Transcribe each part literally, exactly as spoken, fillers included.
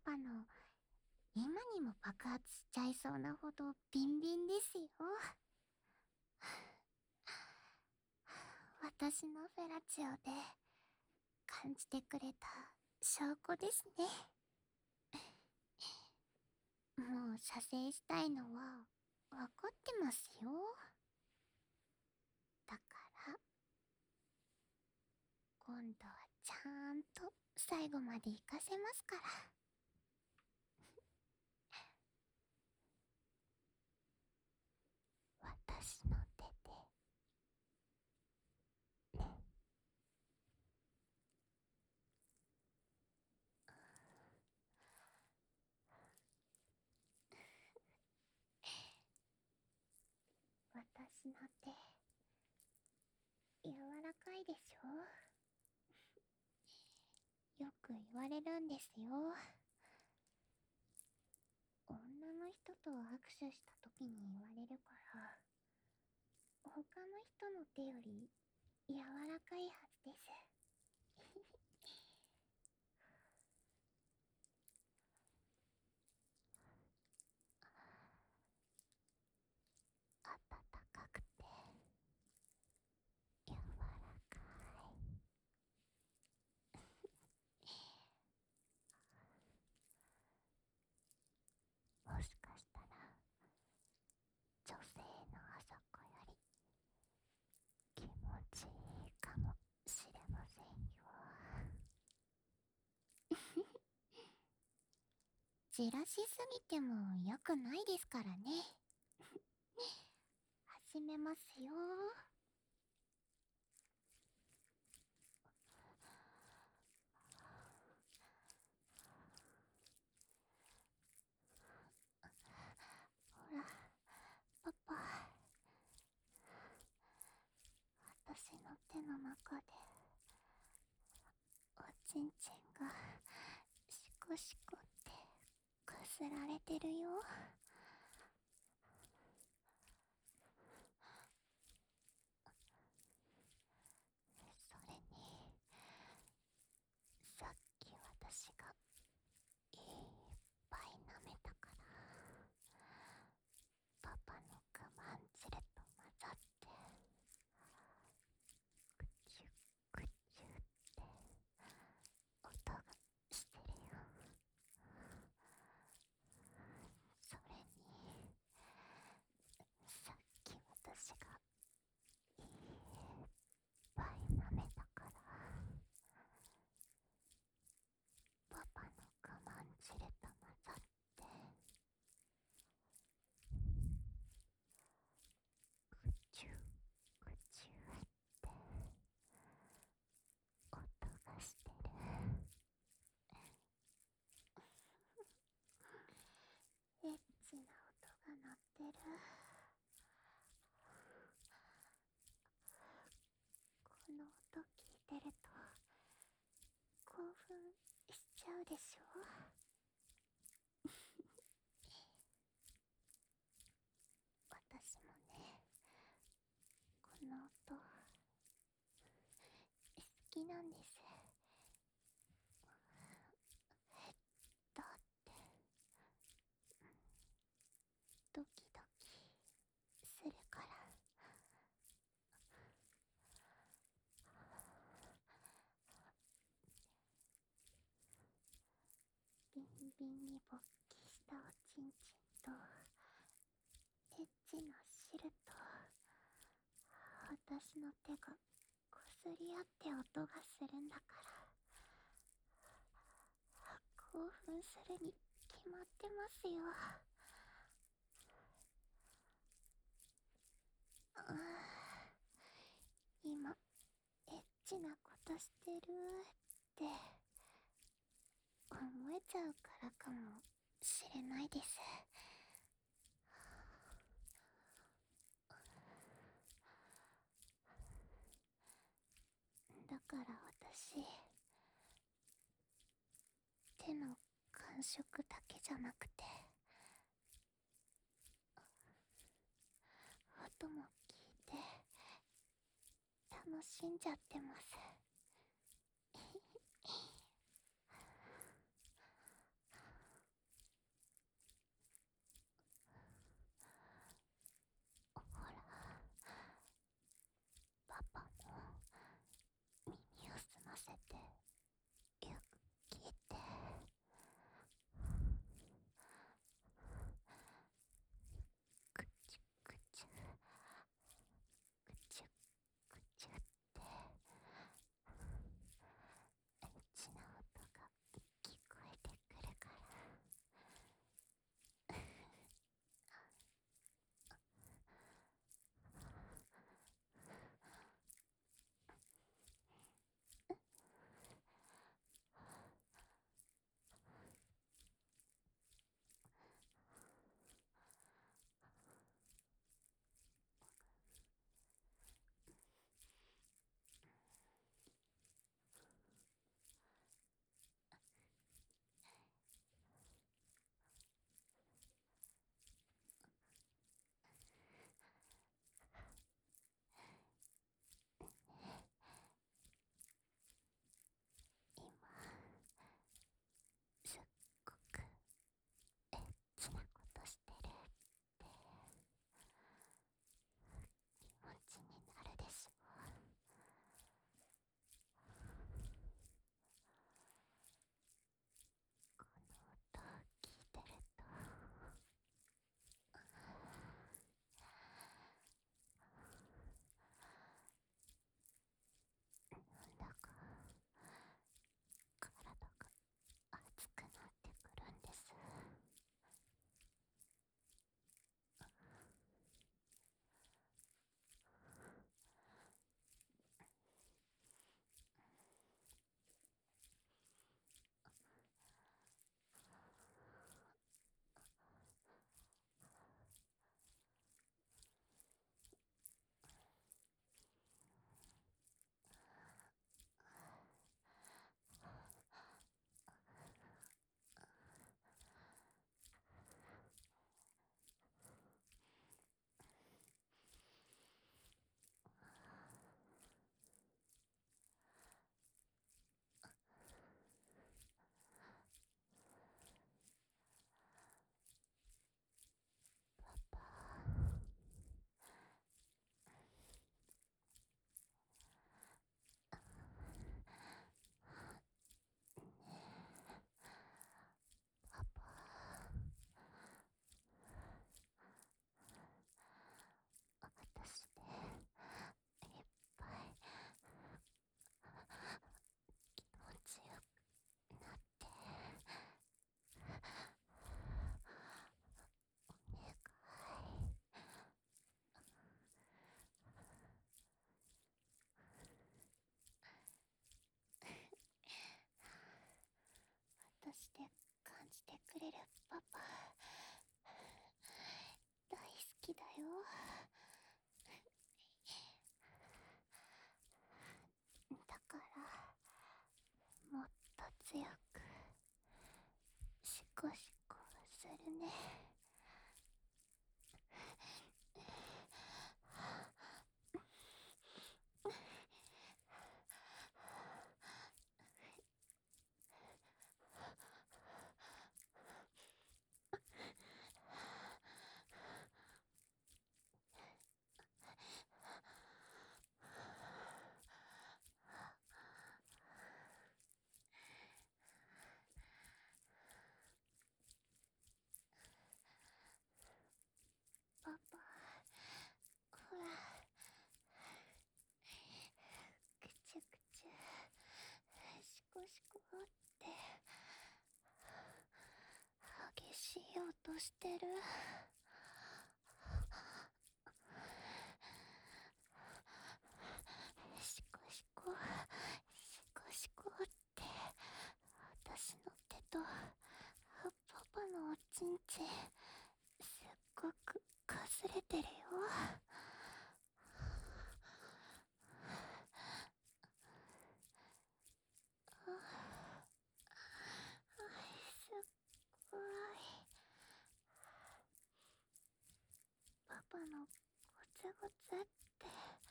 パの今にも爆発しちゃいそうなほどビンビンですよ。私のフェラチオで感じてくれた証拠ですね。もう射精したいのは分かってますよ。だから今度はちゃんと最後まで行かせますから。私の手でね。私の手柔らかいでしょ。よく言われるんですよ。女の人と握手した時に言われるから、他の人の手より柔らかいはずです。暖かくて柔らかい。もしかしたら女性のあそこより気持ちいいかもしれませんよ。じらしすぎても良くないですからね。始めますよ。ほら、パパ。私の手の中でおちんちんがシコシコってこすられてるよ。それにさっき私がいっぱい舐めたからパパの我慢汁と混ざってクチュクチュって音がしてるよ。それにさっき私がいっぱい舐めたからパパの我慢汁と混ざってクチュクチュって音がしてる。エッチな音が鳴ってる。この音聞いてると興奮しちゃうでしょ。私もね、この音好きなんです。だってドキドキするから。ビンビンに勃起したおちんちんとエッチな汁と私の手がこすり合って音がするんだから興奮するに決まってますよ。ああ、今エッチなことしてるって思えちゃうからかもしれないです。だから私手の感触だけじゃなくて音も聞いて楽しんじゃってます。 よ。だからもっと強くシコシコするね。パパ、ほら、くちゅくちゅシコシコって激しい音してる。シコシコシコシコって私の手とパパのおちんちすっごくかすれてるよ。すっごい。パパのゴツゴツって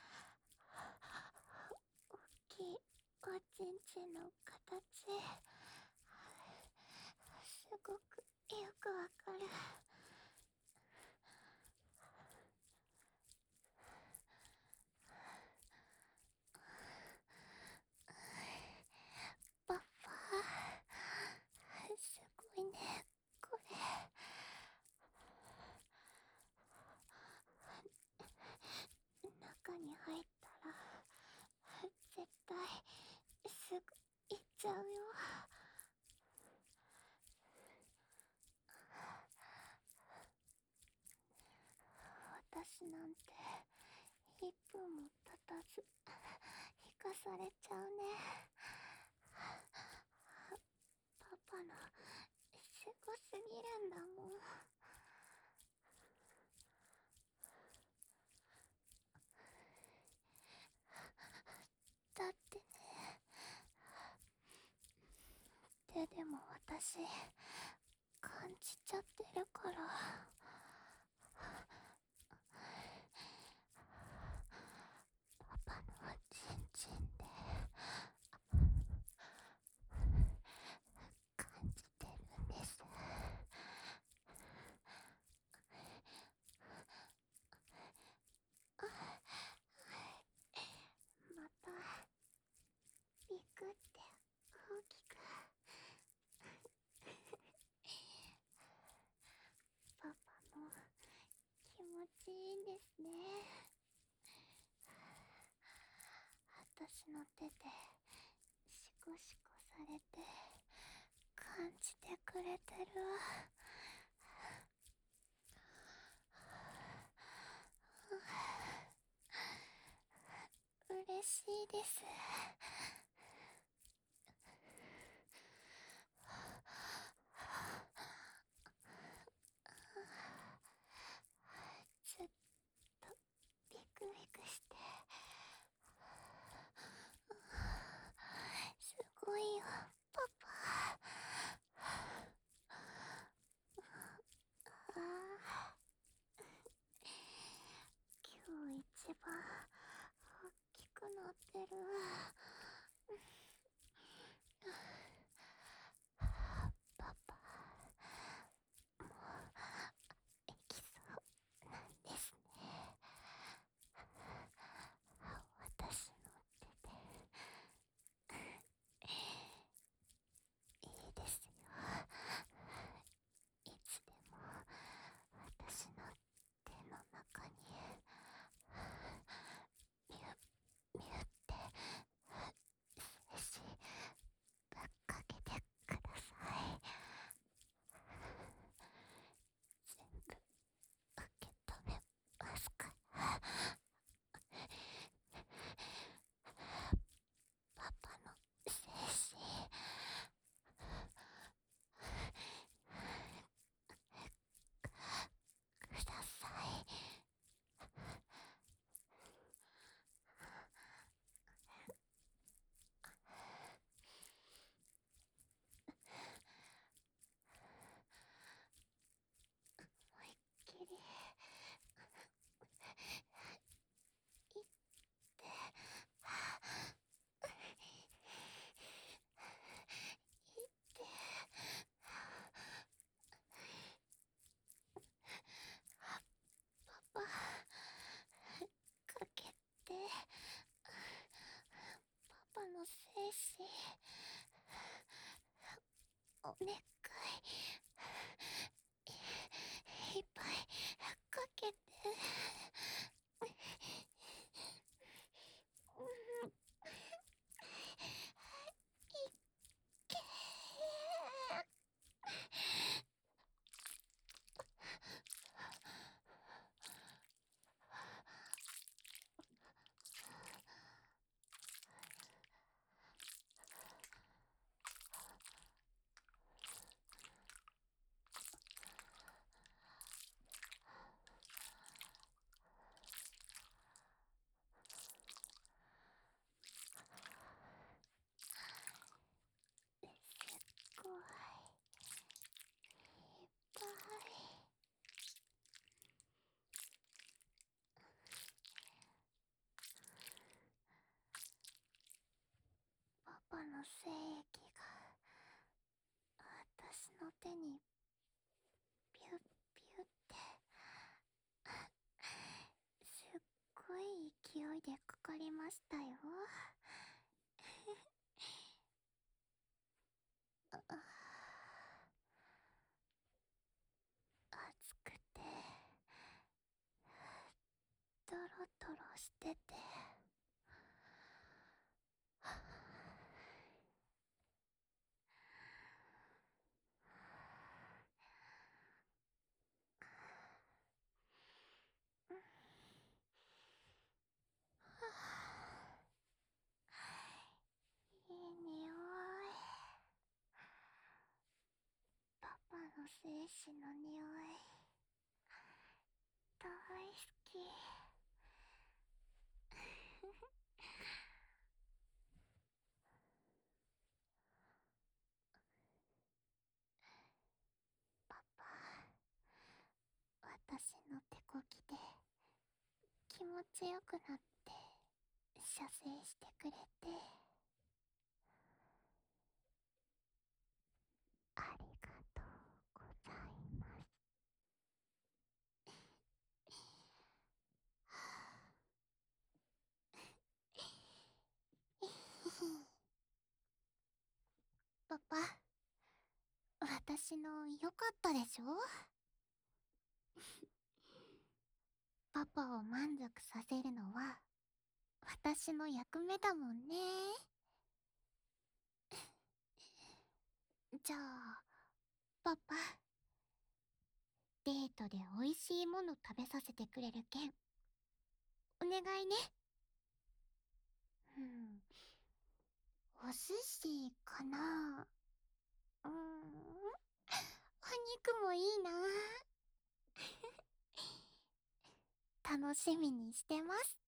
大きいおちんちの形すごくよくわかる。パパ、すごいね、これ。中に入ったら絶対すぐ行っちゃうよ。私なんていっぷんも経たず引かされちゃうね。パパのすごすぎるんだもん。だってね、手でも私感じちゃってるから。パパのチンチンで感じてるんです。またビクって大きくパパも気持ちいいんですね。私の手でシコシコされて感じてくれてる。嬉しいです。ずっとビクビクしてすごいよ、パパ。ああ、今日一番大きくなってる。パパ、もうエキそうなんですね。私の手でいいですよ。いつでも私の手の中にミュッミュッって願いいっぱいかけて。すごいいっぱい。パパの精液が私の手にピュッピュッってすっごい勢いでかかりましたよ。あ熱くてドロドロしてて、いい匂い。パパの精子の匂い大好き。パパ、私の手こぎで気持ちよくなって射精してくれてありがとうございます。パパ、私の良かったでしょ？パパを満足させるのは私の役目だもんね。じゃあ、パパ、デートで美味しいもの食べさせてくれるけん、お願いね。うん、お寿司かな？うーん、お肉もいいな。楽しみにしてます。